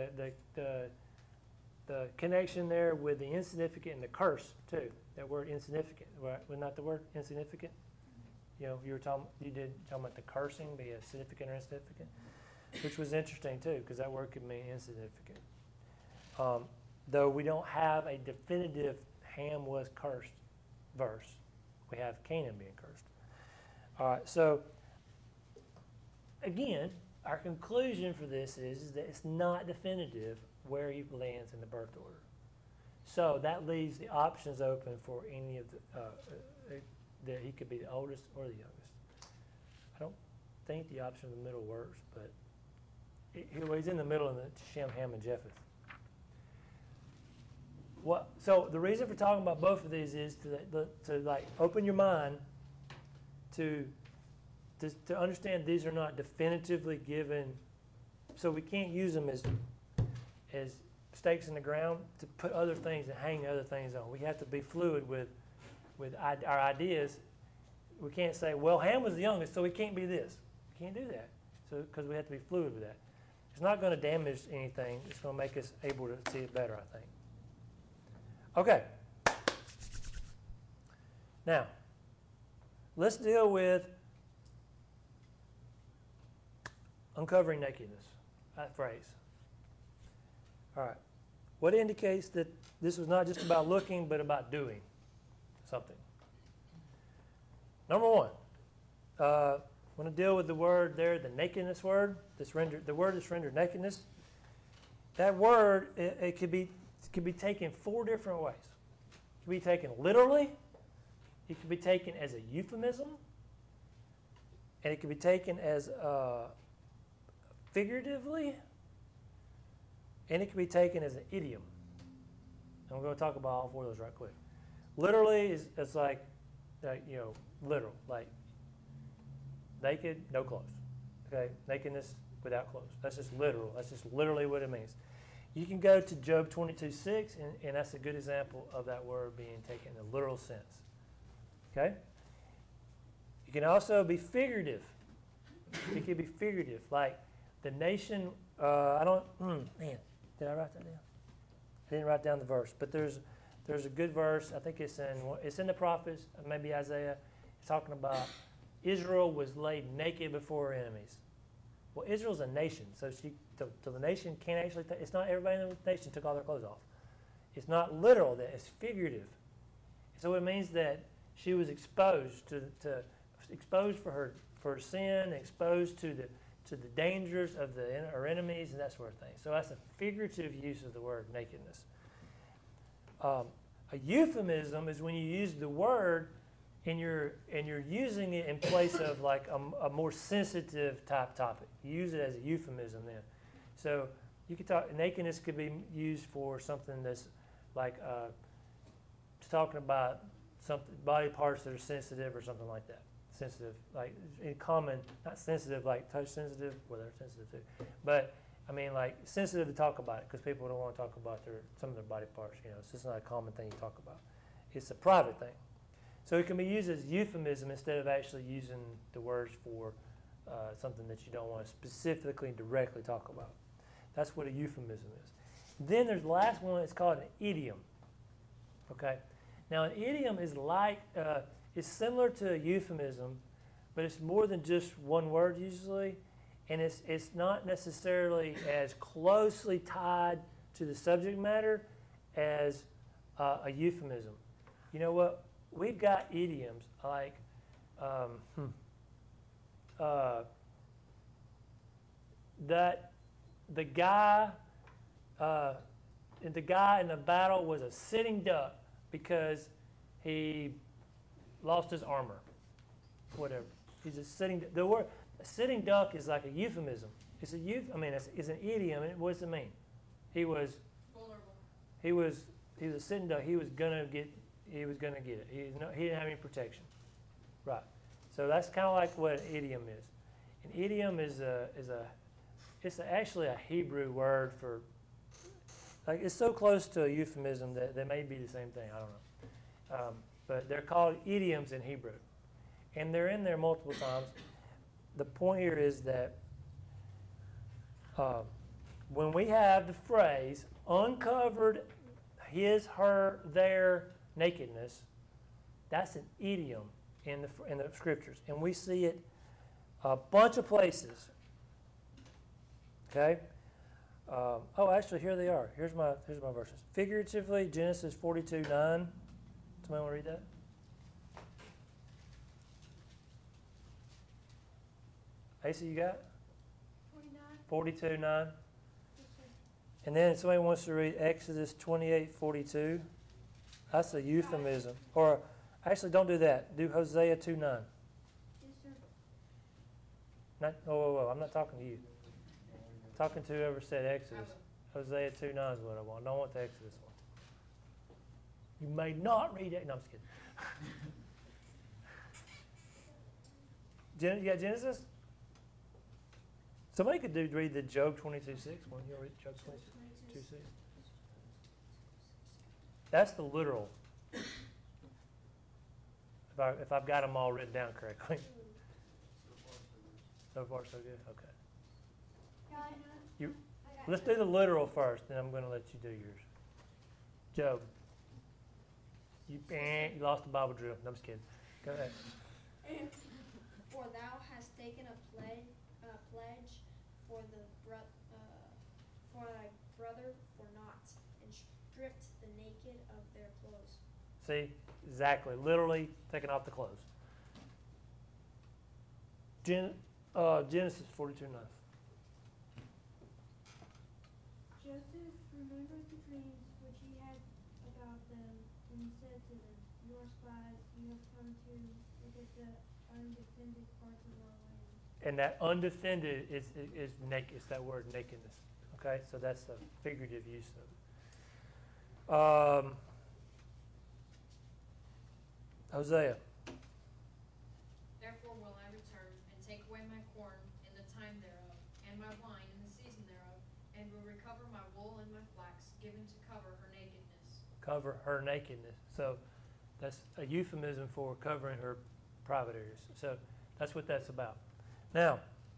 the connection there with the insignificant and the curse too. That word insignificant, right? Was not the word insignificant? You did talking about the cursing, be a significant or insignificant, which was interesting too, because that word could mean insignificant. Though we don't have a definitive Ham was cursed verse, we have Canaan being cursed. All right, so again, our conclusion for this is that it's not definitive where he lands in the birth order. So that leaves the options open for any of that he could be the oldest or the youngest. I don't think the option in the middle works, but he's in the middle of the Shem, Ham, and Japheth. So the reason for talking about both of these is to like open your mind to understand these are not definitively given, so we can't use them as stakes in the ground to put other things and hang other things on. We have to be fluid with our ideas. We can't say, well, Ham was the youngest, so he can't be this. We can't do that. So because we have to be fluid with that. It's not going to damage anything. It's going to make us able to see it better, I think. Okay. Now, let's deal with uncovering nakedness, that phrase. All right. What indicates that this was not just about looking, but about doing something? Number one, I want to deal with the word there, the nakedness word. The word that's rendered nakedness. That word, it could be taken four different ways. It could be taken literally. It could be taken as a euphemism. And it could be taken as figuratively. And it can be taken as an idiom. And we're going to talk about all four of those right quick. Literally is like, literal, like naked, no clothes. Okay, nakedness without clothes. That's just literal. That's just literally what it means. You can go to Job 22:6, and that's a good example of that word being taken in a literal sense. Okay? It can also be figurative. It can be figurative, like the nation. Did I write that down? I didn't write down the verse, but there's a good verse. I think it's in the prophets, maybe Isaiah. It's talking about Israel was laid naked before her enemies. Well, Israel's a nation, so so the nation can't actually. It's not everybody in the nation took all their clothes off. It's not literal. That it's figurative. So it means that she was exposed exposed for her sin, exposed to the dangers of her enemies and that sort of thing. So that's a figurative use of the word nakedness. A euphemism is when you use the word and you're using it in place of like a more sensitive type topic. You use it as a euphemism then. So you could talk. Nakedness could be used for something that's like talking about something body parts that are sensitive or something like that. Sensitive, like in common, not sensitive like touch sensitive. Well, they're sensitive too, but I mean like sensitive to talk about it because people don't want to talk about some of their body parts. It's just not a common thing to talk about. It's a private thing. So it can be used as euphemism instead of actually using the words for something that you don't want to specifically and directly talk about. That's what a euphemism is. Then there's the last one. It's called an idiom. Okay. Now an idiom is it's similar to a euphemism, but it's more than just one word usually, and it's not necessarily as closely tied to the subject matter as a euphemism. You know what? We've got idioms like that the guy in the battle was a sitting duck because he lost his armor. Whatever. He's a sitting. The word a sitting duck is like a euphemism. It's it's an idiom. And what does it mean? He was Vulnerable. He was a sitting duck. He was gonna get it. He didn't have any protection. Right. So that's kind of like what an idiom is. An idiom it's actually a Hebrew word for, like, it's so close to a euphemism that they may be the same thing. I don't know. But they're called idioms in Hebrew. And they're in there multiple times. The point here is that when we have the phrase uncovered his, her, their nakedness, that's an idiom in the scriptures. And we see it a bunch of places. Okay? Actually, here they are. Here's my verses. Figuratively, Genesis 42:9. Somebody want to read that? Asa, you got it? 49. 42:9. And then somebody wants to read Exodus 28:42. That's a euphemism. Or actually, don't do that. Do Hosea 2:9. Yes, sir. I'm not talking to you. I'm talking to whoever said Exodus. Hosea 2:9 is what I want. I don't want the Exodus one. You may not read it. No, I'm just kidding. You got Genesis? Somebody could read the Job 22:6 one. You read Job 22:6? That's the literal. If I've got them all written down correctly. So far, so good. Okay. Let's do the literal first, then I'm going to let you do yours. Job. You lost the Bible drill. No, I'm just kidding. Go ahead. For thou hast taken a pledge for thy brother for naught, and stripped the naked of their clothes. See, exactly. Literally taking off the clothes. Genesis 42:9. Joseph remembered the dreams which he had about them, and he said to them, You are spies, you have come to look at the undefended parts of our land. And that undefended is naked. It's that word nakedness. Okay, so that's a figurative use of it. Hosea. Therefore will I return and take away my corn in the time thereof, and my wine in the season thereof, and will recover my wool and my flax, given to cover her nakedness. Cover her nakedness. So that's a euphemism for covering her private areas. So that's what that's about. Now,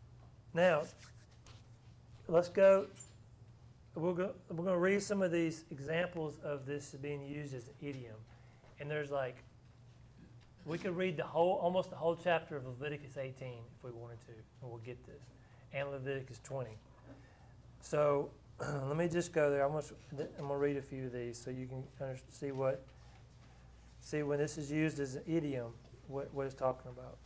let's go. We're going to read some of these examples of this being used as an idiom. And there's we could read almost the whole chapter of Leviticus 18 if we wanted to, and we'll get this. and Leviticus 20. So let me just go there. I'm going to read a few of these so you can see when this is used as an idiom, what it's talking about.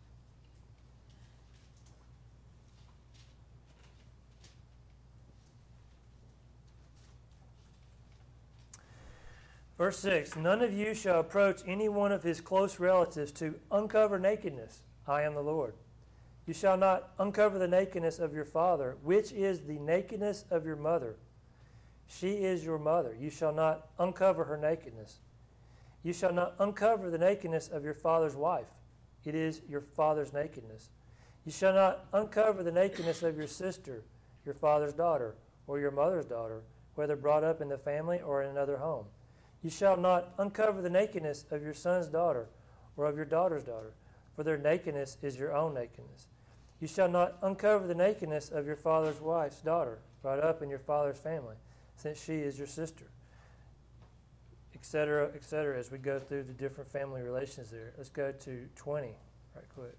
Verse 6, none of you shall approach any one of his close relatives to uncover nakedness. I am the Lord. You shall not uncover the nakedness of your father, which is the nakedness of your mother. She is your mother. You shall not uncover her nakedness. You shall not uncover the nakedness of your father's wife. It is your father's nakedness. You shall not uncover the nakedness of your sister, your father's daughter, or your mother's daughter, whether brought up in the family or in another home. You shall not uncover the nakedness of your son's daughter or of your daughter's daughter, for their nakedness is your own nakedness. You shall not uncover the nakedness of your father's wife's daughter, brought up in your father's family, since she is your sister, etc., etc., as we go through the different family relations there. Let's go to 20 right quick.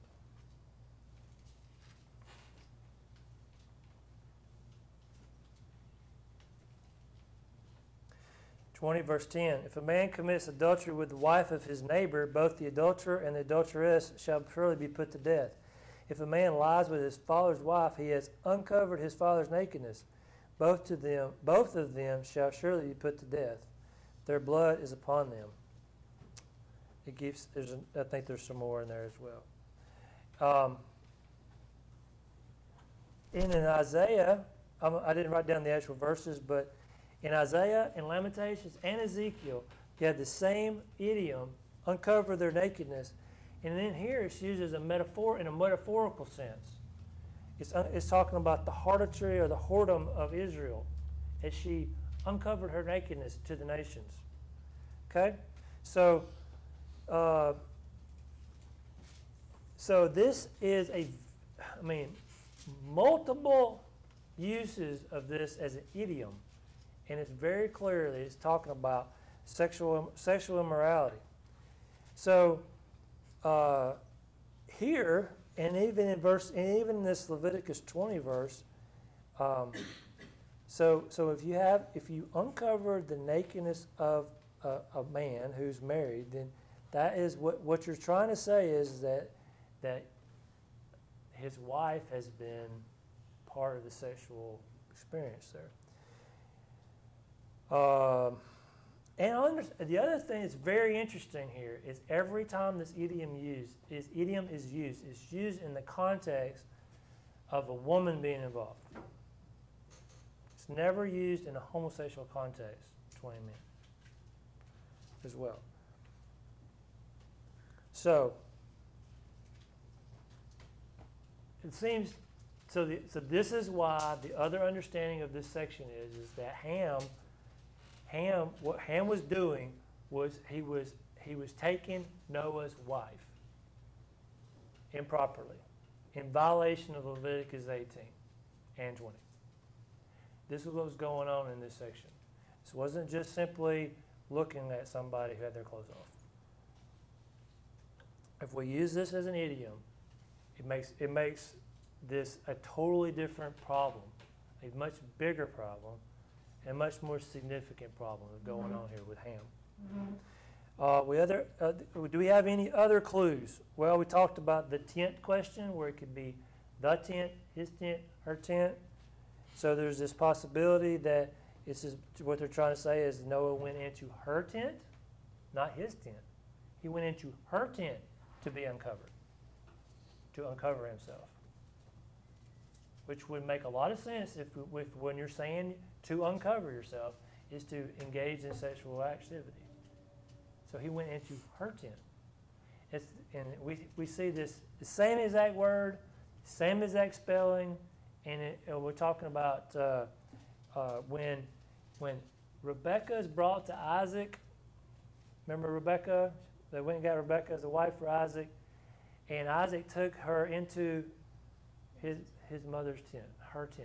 20, verse 10. If a man commits adultery with the wife of his neighbor, both the adulterer and the adulteress shall surely be put to death. If a man lies with his father's wife, he has uncovered his father's nakedness. Both of them shall surely be put to death. Their blood is upon them. I think there's some more in there as well. In Isaiah, I didn't write down the actual verses, but in Isaiah and Lamentations and Ezekiel, you have the same idiom, uncover their nakedness. And then here it's used as a metaphor in a metaphorical sense. It's talking about the harlotry or the whoredom of Israel as she uncovered her nakedness to the nations. Okay? So this is multiple uses of this as an idiom. And it's very clearly it's talking about sexual immorality. So here, and even in this Leviticus 20 verse, so if you uncover the nakedness of a man who's married, then that is what you're trying to say is that his wife has been part of the sexual experience there. And the other thing that's very interesting here is every time this idiom is used, it's used in the context of a woman being involved. It's never used in a homosexual context, 20 men as well. So it seems so this is why the other understanding of this section is that what Ham was doing was he was taking Noah's wife improperly in violation of Leviticus 18 and 20. This is what was going on in this section. This wasn't just simply looking at somebody who had their clothes off. If we use this as an idiom, it makes this a totally different problem, a much bigger problem, and much more significant problem going on here with Ham. Do we have any other clues? Well, we talked about the tent question, where it could be the tent, his tent, her tent. So there's this possibility that what they're trying to say is Noah went into her tent, not his tent. He went into her tent to be uncovered, to uncover himself. Which would make a lot of sense when you're saying to uncover yourself is to engage in sexual activity. So he went into her tent. And we see this the same exact word, same exact spelling, and we're talking about when Rebekah is brought to Isaac. Remember Rebekah? They went and got Rebekah as a wife for Isaac, and Isaac took her into his mother's tent, her tent.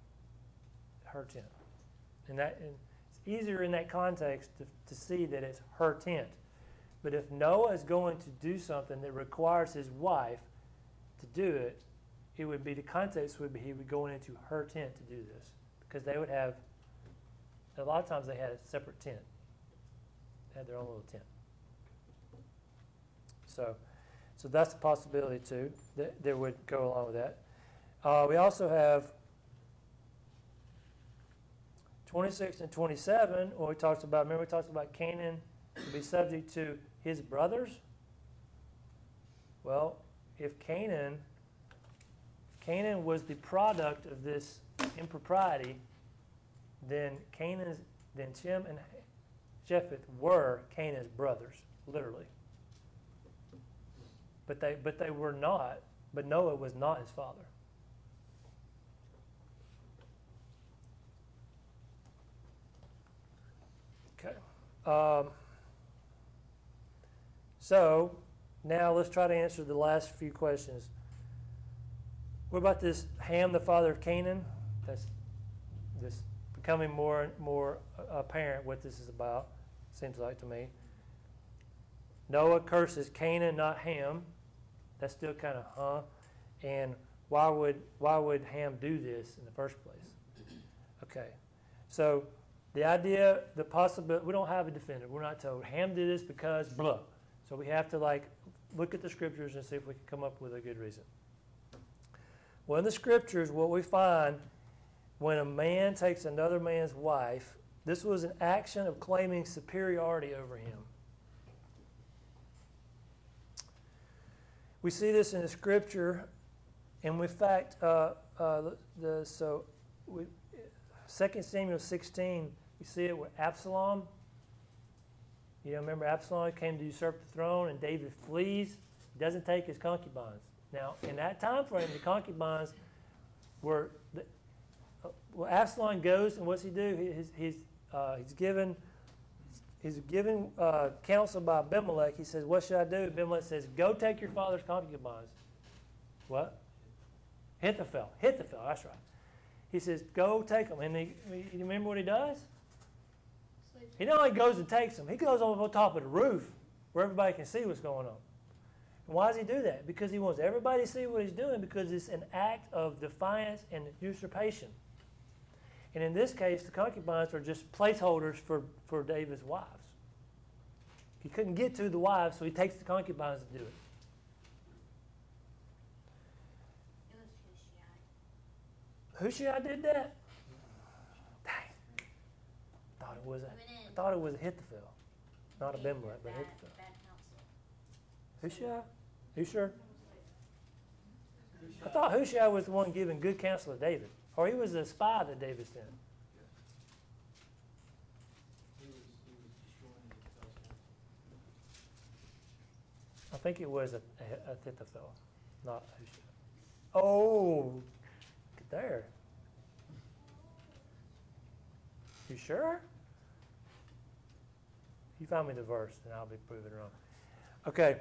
And it's easier in that context to see that it's her tent. But if Noah is going to do something that requires his wife to do it, it would be, the context would be he would go into her tent to do this, because they would have, a lot of times they had a separate tent. They had their own little tent. So that's a possibility too, that would go along with that. We also have 26 and 27, when we talked about, remember we talked about Canaan to be subject to his brothers? Well, if Canaan was the product of this impropriety, then Shem and Japheth were Canaan's brothers, literally. But they were not. But Noah was not his father. Okay. So now let's try to answer the last few questions. What about this Ham, the father of Canaan? That's this becoming more and more apparent what this is about, seems like to me. Noah curses Canaan, not Ham. That's still kind of, and why would Ham do this in the first place? Okay, so the idea, the possibility, we don't have a definitive. We're not told Ham did this because blah. So we have to look at the scriptures and see if we can come up with a good reason. Well, in the scriptures, what we find when a man takes another man's wife, this was an action of claiming superiority over him. We see this in the scripture, and in fact, 2 Samuel 16, we see it with Absalom. You know, remember Absalom came to usurp the throne, and David flees. He doesn't take his concubines. Now, in that time frame, the concubines were. Well, Absalom goes, and what's he do? He's given counsel by Abimelech. He says, "What should I do?" Abimelech says, "Go take your father's concubines." What? Ahithophel. That's right. He says, "Go take them." And you remember what he does? He not only goes and takes them, he goes on top of the roof where everybody can see what's going on. And why does he do that? Because he wants everybody to see what he's doing, because it's an act of defiance and usurpation. And in this case, the concubines are just placeholders for David's wives. He couldn't get to the wives, so he takes the concubines to do it. It was Hushai. Hushai did that? Dang. I thought it was Ahithophel. Not Abimelech, but Ahithophel. Bad counsel. Hushai? You sure? I thought Hushai was the one giving good counsel to David. Or he was a spy that David sent. I think it was Ahithophel, not Hushai. Oh, look at there. You sure? You find me the verse, and I'll be proven wrong. Okay.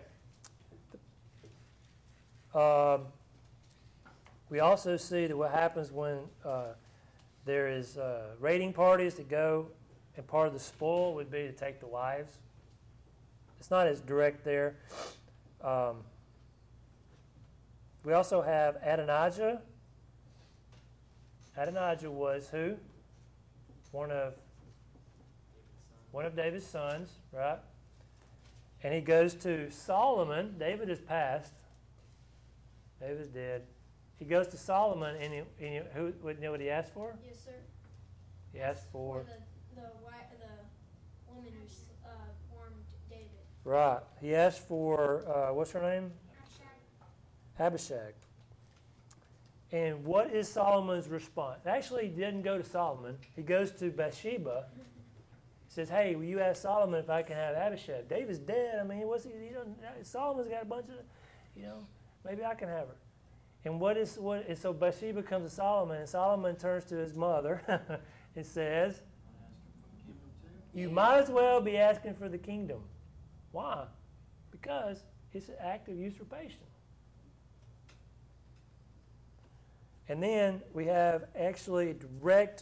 We also see that what happens when there is raiding parties that go, and part of the spoil would be to take the wives. It's not as direct there. We also have Adonijah. Adonijah was who? One of David's sons, right? And he goes to Solomon. David is passed. David is dead. He goes to Solomon, and you know what he asked for? Yes, sir. He asked for the woman who formed David. right. He asked for what's her name? Abishag. And what is Solomon's response? Actually, he didn't go to Solomon. He goes to Bathsheba. He says, "Hey, will you ask Solomon if I can have Abishag? David's dead. I mean, Solomon's got a bunch of, maybe I can have her." And so Bathsheba comes to Solomon, and Solomon turns to his mother and says, "You might as well be asking for the kingdom." Why? Because it's an act of usurpation. And then we have actually direct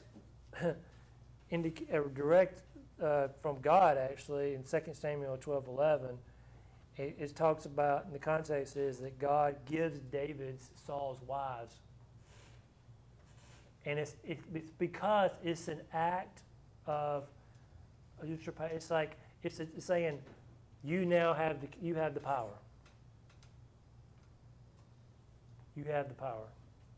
from God, actually, in 2 Samuel 12:11. it talks about, in the context is that God gives David Saul's wives. And it's because it's an act of usurpation. It's like it's saying you now have the power. You have the power.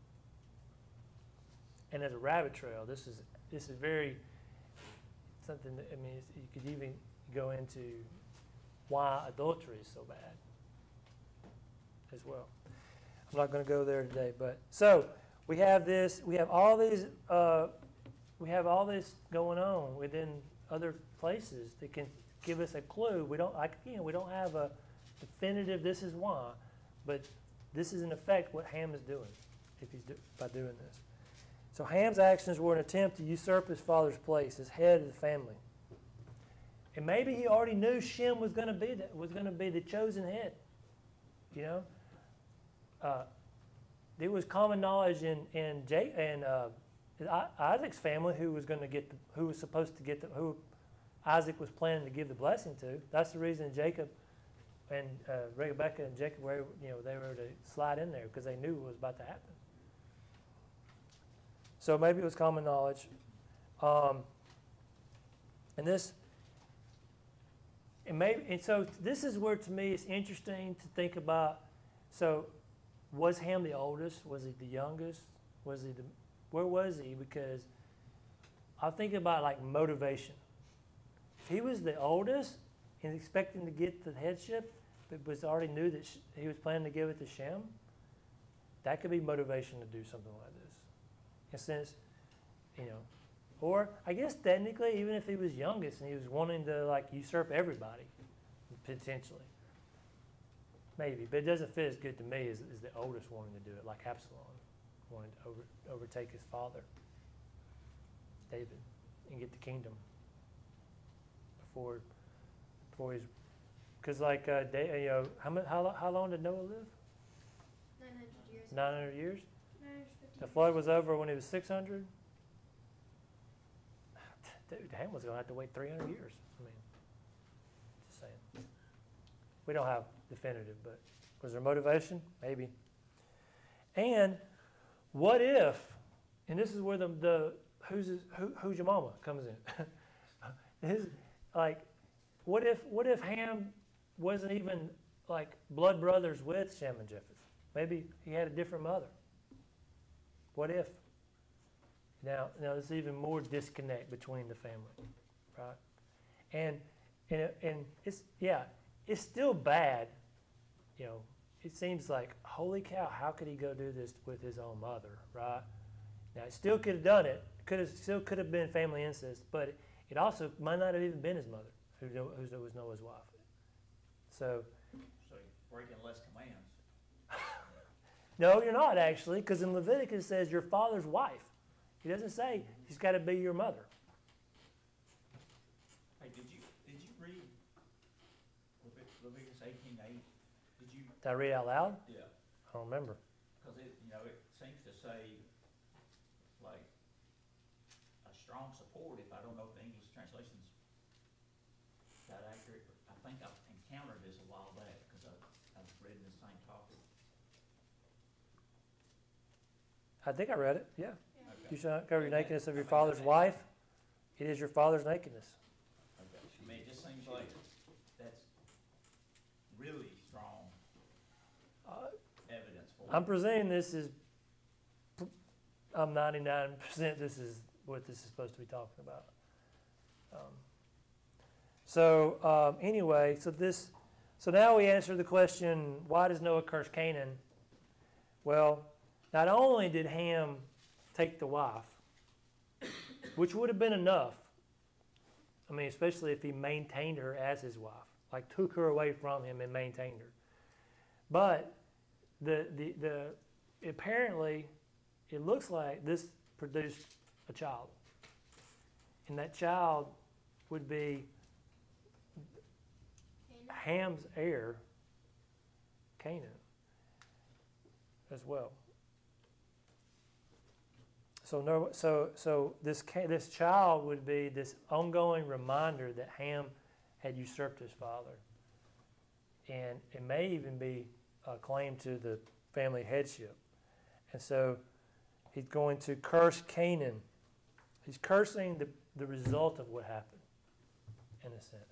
And as a rabbit trail, this is very something that, I mean, you could even go into why adultery is so bad as well. I'm not going to go there today, but so we have this. We have all these. We have all this going on within other places that can give us a clue. We don't have a definitive. This is why, but this is in effect what Ham is doing by doing this. So Ham's actions were an attempt to usurp his father's place as head of the family. And maybe he already knew Shem was going to be the chosen head. You know, it was common knowledge in Isaac's family who Isaac was planning to give the blessing to. That's the reason Jacob and Rebekah and Jacob were, they were to slide in there because they knew what was about to happen. So maybe it was common knowledge, and so this is where, to me, it's interesting to think about. So, was Ham the oldest? Was he the youngest? Where was he? Because I'm thinking about like motivation. If he was the oldest and expecting to get the headship, but was already knew that he was planning to give it to Shem, that could be motivation to do something like this. In a sense, or I guess technically, even if he was youngest and he was wanting to like usurp everybody, potentially, maybe, but it doesn't fit as good to me as the oldest wanting to do it, like Absalom wanted to overtake his father, David, and get the kingdom before he's, because like how long did Noah live? 900 years. 900 years. 950 The flood was over when he was 600. Dude, Ham was going to have to wait 300 years. I mean, just saying. We don't have definitive, but was there motivation? Maybe. And what if, and this is where the who's your mama comes in. What if Ham wasn't even like blood brothers with Shem and Japheth? Maybe he had a different mother. What if? Now there's even more disconnect between the family, right? And it's still bad. It seems like, holy cow, how could he go do this with his own mother, right? Now, he still could have done it. Still could have been family incest, but it also might not have even been his mother, who was Noah's wife. So you're breaking less commands. No, you're not actually, because in Leviticus it says your father's wife. He doesn't say he's got to be your mother. Hey, did you read Leviticus 18:8? Did I read out loud? Yeah. I don't remember. Because it seems to say like a strong support. If I don't know if the English translation's that accurate, but I think I've encountered this a while back because I've read the same topic. I think I read it. Yeah. Okay. You shall not cover your nakedness of your father's wife. It is your father's nakedness. Okay. I mean, it just seems like that's really strong evidence for it. I'm presuming this is. I'm 99% this is what this is supposed to be talking about. Anyway, so now we answer the question: why does Noah curse Canaan? Well, not only did Ham take the wife, which would have been enough. I mean, especially if he maintained her as his wife, like took her away from him and maintained her. But apparently, it looks like this produced a child, and that child would be Ham's heir, Canaan, as well. So this child would be this ongoing reminder that Ham had usurped his father, and it may even be a claim to the family headship. And so he's going to curse Canaan. He's cursing the result of what happened, in a sense.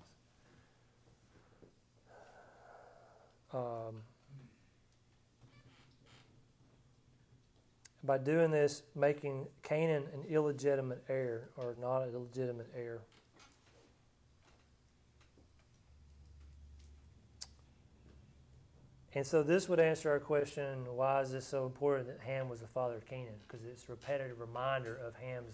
By doing this, making Canaan an illegitimate heir, or not a legitimate heir. And so this would answer our question, why is this so important that Ham was the father of Canaan? Because it's a repetitive reminder of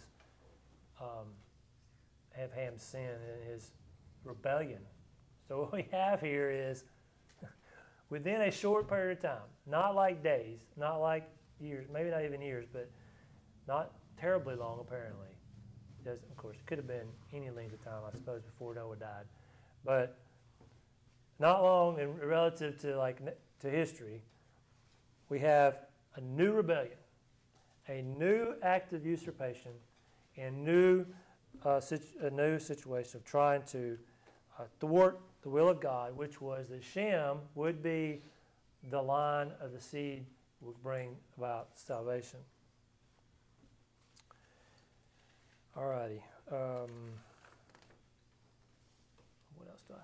Ham's sin and his rebellion. So what we have here is, within a short period of time, not like days, not like years, maybe not even years, but not terribly long apparently. Of course, it could have been any length of time, I suppose, before Noah died. But not long in relative to history, we have a new rebellion, a new act of usurpation, and a new situation of trying to thwart the will of God, which was that Shem would be the line of the seed would bring about salvation. All righty. What else do I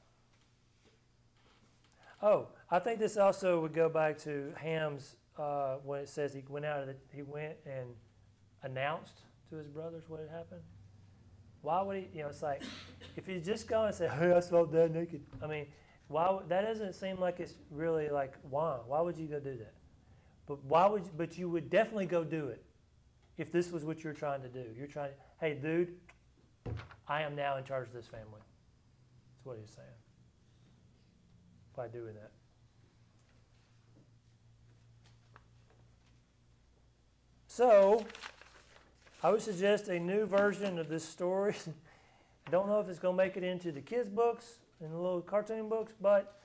have? Oh, I think this also would go back to Ham's when it says he went and announced to his brothers what had happened. Why would he? It's like if he's just going and say, "Hey, I saw Dad naked." I mean, that doesn't seem like it's really like why? Why would you go do that? But you would definitely go do it if this was what you're trying to do. You're trying to, hey, dude, I am now in charge of this family. That's what he's saying by doing that. So, I would suggest a new version of this story. I don't know if it's going to make it into the kids' books and the little cartoon books, but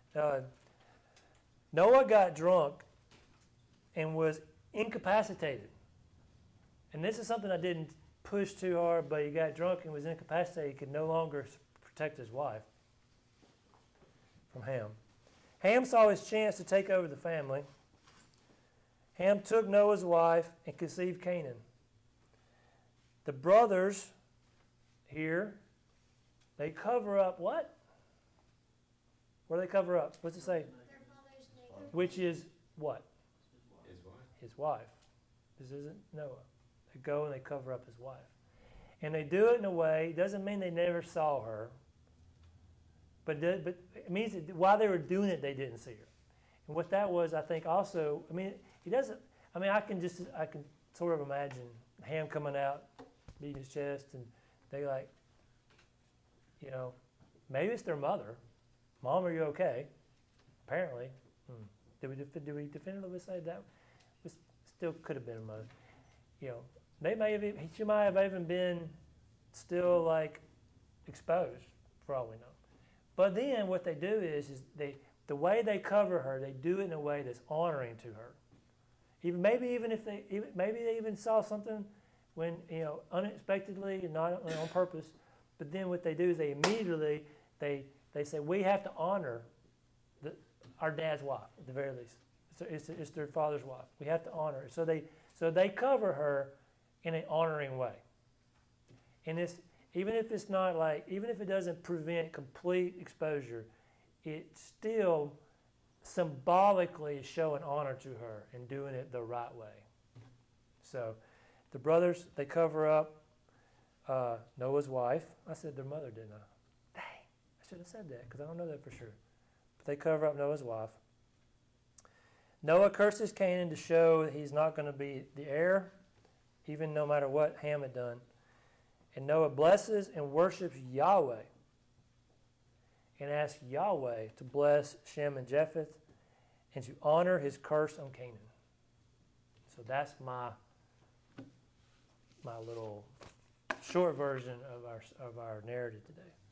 Noah got drunk and was incapacitated. And this is something I didn't push too hard, but he got drunk and was incapacitated. He could no longer protect his wife from Ham. Ham saw his chance to take over the family. Ham took Noah's wife and conceived Canaan. The brothers here, they cover up what? What do they cover up? What's it say? Their father's naked. Which is what? His wife. His wife. This isn't Noah. They go and they cover up his wife. And they do it in a way, it doesn't mean they never saw her, but it means that while they were doing it, they didn't see her. And what that was, I think also, I can sort of imagine Ham coming out, beating his chest, and they maybe it's their mother. Mom, are you okay? Apparently. Did we definitively say that? It still could have been a mother. She might have even been still exposed for all we know. But then what they do is the way they cover her, they do it in a way that's honoring to her. Maybe they even saw something when unexpectedly and not on purpose. But then what they do is they immediately they say we have to honor our dad's wife at the very least. It's their father's wife. We have to honor her. So they cover her in an honoring way. And even if it doesn't prevent complete exposure, it still symbolically is showing honor to her and doing it the right way. So the brothers, they cover up Noah's wife. I said their mother, didn't I? Dang, I should have said that because I don't know that for sure. But they cover up Noah's wife. Noah curses Canaan to show that he's not going to be the heir, even no matter what Ham had done. And Noah blesses and worships Yahweh and asks Yahweh to bless Shem and Japheth and to honor his curse on Canaan. So that's my little short version of our narrative today.